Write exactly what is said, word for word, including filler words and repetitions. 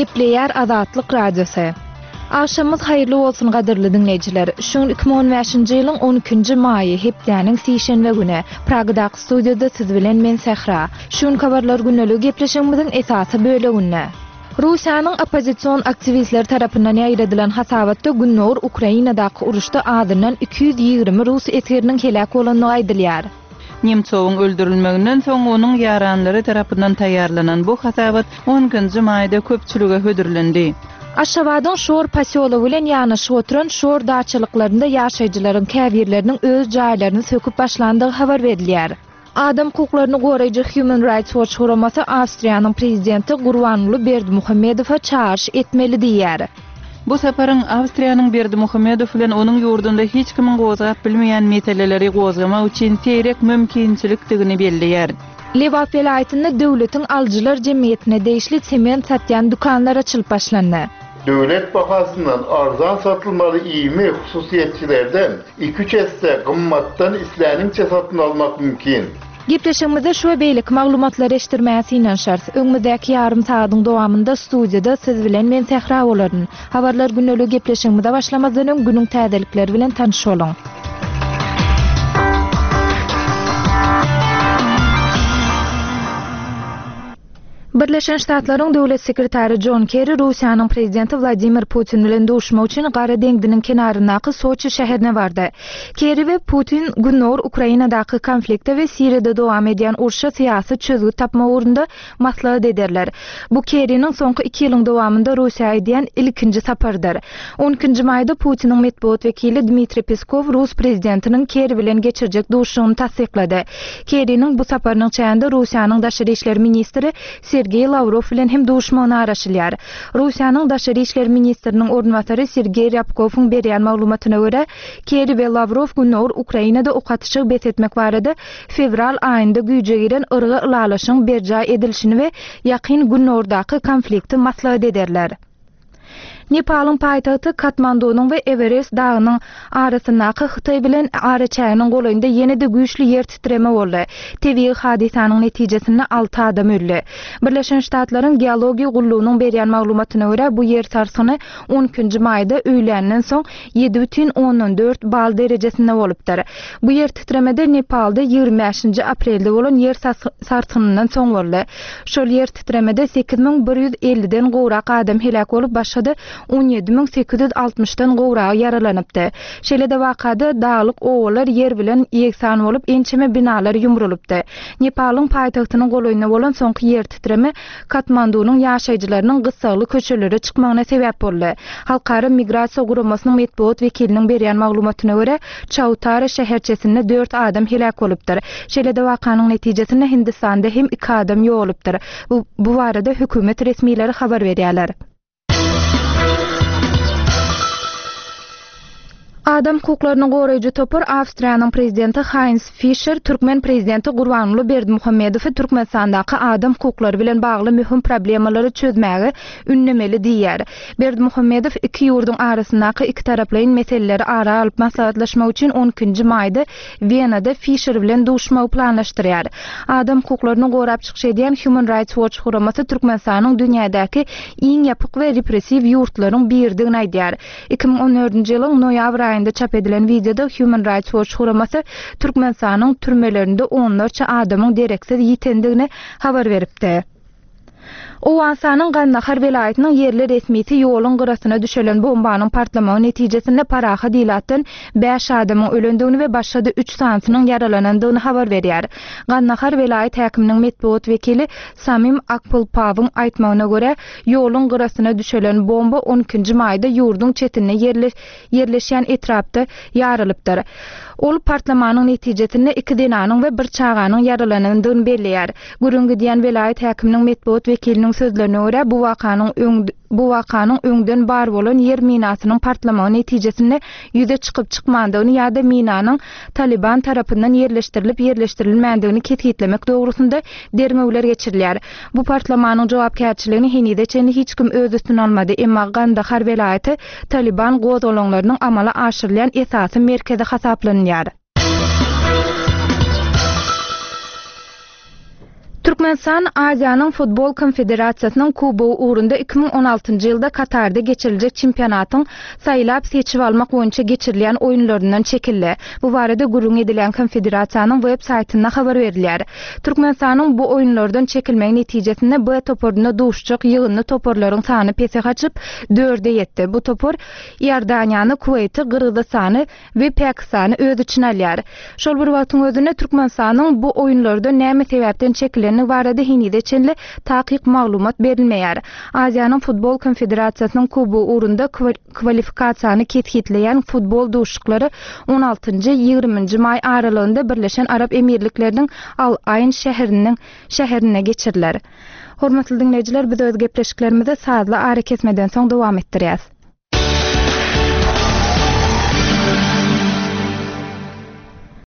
Gepleyer Azatlyk Radiosu. Akşamız hayırlı olsun gaderli dinleyiciler. Şun iki bin on beşinji ýylyň on ikinji maýy hepdeniň sişenbe güni Pragdaky studiýada siz bilen men Sehra. Şun kabarlar günlük gepleşigimiziň esasy böleginde. Russiýanyň opozisiýon aktivistleri tarapyndan ýaýradylan hasabatda Günnur Ukrainadaky uruşda adyndan iki yüz ýygrimi rus esgeriniň helak bolanlygy aýdylýar. Nemçowyň öldürilmeginden soň onuň ýaranlary tarapyndan taýýarlanan bu hasabat on ikinji maýda köpçülige hödürlendi. Aşgabatyň Şor pasyology bilen ýanyşyp oturan Şor daçylyklarynda ýaşaýjylaryň käbirleriniň öz jaýlaryny söküp başlandygy habar berilýär. Adam hukuklaryny goraýjy Human Rights Watch guramasy Awstriýanyň prezidenti Gurbanguly Berdimuhammedowa çağırş etmeli diýär. Bu saparyň Awstriýanyň Berdimuhammedow bilen onuň ýurdunda hiç kimin gozap bilmeýän meseleleri gozgamak üçin teýrek mümkinçilikdigini belliýär. Lewap welaýatynda döwletiň aljylar jemgyýetine deýişli sement satýan dukanlar açylyp başlandy. Döwlet bahasından arzan satılmaly iými hususiýetçilerden iki üç hisse gymmatdan isläniňçe satyn almak mümkin. Gepleşigimizde şu beýlik maglumatlar eşdirmäsi inen şart. Öňümizdäki ýarym saatyň dowamında studiýada siz bilen men Sehra bolaryn. Habarlar günlük gepleşigimizde başlamazdan öň günüň täzelikleri bilen tanışyalım. Birleşen Ştatlaryň döwlet sekretary John Kerry Russiýanyň prezidenti Vladimir Putin bilen duşmak üçin Gara deňdiniň kenarynaky Soçi şäherine bardy. Kerry we Putin Günnur Ukrainadaky konflikte we Siriýada dowam edýän uruşa syýasy çözgü tapmak urunda maslahat ederler. Bu Kerryniň soňky iki ýylyň dowamında Russiýa edýän ilkinji sapardyr. on ikinji maýda Putiniň medeniýet wekili Dmitri Peskov Rus prezidentiniň Kerry bilen geçirjek duşugyny tasdiklady. Kerryniň bu saparynyň çäginde Russiýanyň daşary işler ministri Sergey Lavrov bilen hem duşmany araşylýar. Russiýanyň daşary işler ministriniň ornwatary Sergey Ryabkowyň berýän maglumatyna görä, Kerry we Lavrov Günnur Ukrainada okatyşyk besetmek barada fevral aýynda güýje giren ırga ulalaşyň berja edilişini we ýakyn Günnurdaky konflikti maslahat ederler. Nepal'ın paytahty Katmandunyň we Everest dagynyň arasyndaky Hytaý bilen ara çäginiň golanynda ýene-de güýçli ýer titreme boldy. Tebii hadisanyň netijesinde altı adam öldü. Birleşen Ştatlaryň geologiýa gullugynyň berýän maglumatyna görä bu ýer sarsyny on ikinji maýda öýlenden soň ýedi бүтүn onuň dört bal derejesinde bolupdyr. Bu ýer titremede Nepalda ýygrimi beşinji aprelde bolan ýer sarsynyňdan soň boldy. Şol ýer titremede sekiz miň bir ýüz elliden gowrak adam helak bolup başgada on ýedi miň sekiz ýüz altmışdan gowragy yaralanypdy. Şeýle-de wakada dağlyk owalar ýer bilen ýeksan bolup ençeme binalar ýumrulupdy. Nepal'yň paýtagtynyň golaýyna bolan soňky ýer titreme Katmandunyň ýaşaýjylarynyň gysgaly köçelere çykmagyna sebäp boldy. Halkara migrasiýa guramasynyň medeniýet wekiliniň berýän maglumatyna görä, Chautara şäherçesinde dört adam helak bolupdyr. Şeýle-de wakanyň netijesinde Hindistanda hem iki adam ýoğulypdyr. Bu, bu barada hökümet resmiýetleri habar berýärler. Adam hukuklaryny goraýjy topar Awstriýanyň prezidenti Heinz Fischer Türkmen prezidenti Gurbanguly Berdimuhammedowy Türkmenstandaky adam hukuklary bilen bagly mühim problemalary çözmäge ünlemeli diýär. Berdimuhammedow iki ýurduň arasyndaky iki taraplyň meseleleri ara alyp maslahatlaşmak üçin on ikinji maýda Wienada Fischer bilen duşmak planlaşdyrýar. Adam hukuklaryny gorap çykyş edýän Human Rights Watch guramasy Türkmenstanyň dünýädäki iň ýapyk we repressiw ýurtlaryň biridigini aýdýar. iki bin on dördünji ýylyň noýabr aýynda çap edilen videoda Human Rights Watch guramasy Türkmenstanyň türmelerinde onlarça adamyň dereksiz ýitendigini habar beripdi. Owansanyň Gandahar welaýatynyň yerli resmisi ýoluň gyrasyna düşelen bombanyň partlamagy netijesinde Paraha diýilatdan beş adamyň ölendigini we başga da üç sansynyň yaralanandygyny habar berýär. Gandahar welaýat häkiminiň medeniýet wekili Samim Akpulpawyň aýtmagyna görä, ýoluň gyrasyna düşelen bomba on ikinji maýda ýurduň çetine yerleşýän etrapda ýaralypdyr. Ol partlamanyň netijesinde iki denanyň we bir çağanyň yaralanandygyny belliýär. Gürüňki diýen welaýat häkiminiň medeniýet wekiliniň sözlerine görä bu wakanyň öň bu wakanyň öňden bar bolan yer minasynyň partlamagy netijesinde ýüze çykyp çykmandygyny ýa-da minanyň Taliban tarapyndan yerleşdirilip yerleşdirilmändigini ketgitlemek dogrusunda dermegler geçirilýär. Bu partlamanyň jogapkärçiligini henide çenli hiç kim öz üstüne almady, emma Gandahar welaýaty Taliban gozolaňlarynyň amala aşyrylýan esasy merkezi hasaplanýar. Türkmenistan Aziýanyň Futbol Konfederatsiýasynyň kubogy uğrunda iki bin on altyncy ýylda Katarda geçiriljek çempionatyň saýlap seçip almak boýunça geçirilen oýunlaryndan çekildi. Bu barada gurrun edilen konfederasiýanyň web saýtynda habar berilýär. Türkmenistanyň bu oýunlardan çekilmegi netijesinde B toporuna duşjak ýygyny toporlaryň sany pesek açyp dörde ýetdi. Bu topor Iordaniýany, Kuwaity, Gyrgyzstany we Pakistany öz içine alýar. Şol bir wagtyň özünde Türkmenistanyň bu oýunlarda näme sebäpden çekilen barada hinide çenli taqiq maglumat berilmeýär. Aziýanyň Futbol Konfederasiýasynyň kubogy uğrunda kvalifikasiýany ketgitleýän futbol duşuklary on altyncy ýygrimiňji may aralygynda Birleşen Arap Emirlikleriniň Al Ayn şäheriniň şäherine geçiriler. Hormatly dinleýijiler, biz öz gepleşiklerimizi sazla ara kesmeden soň dowam etdirýäs.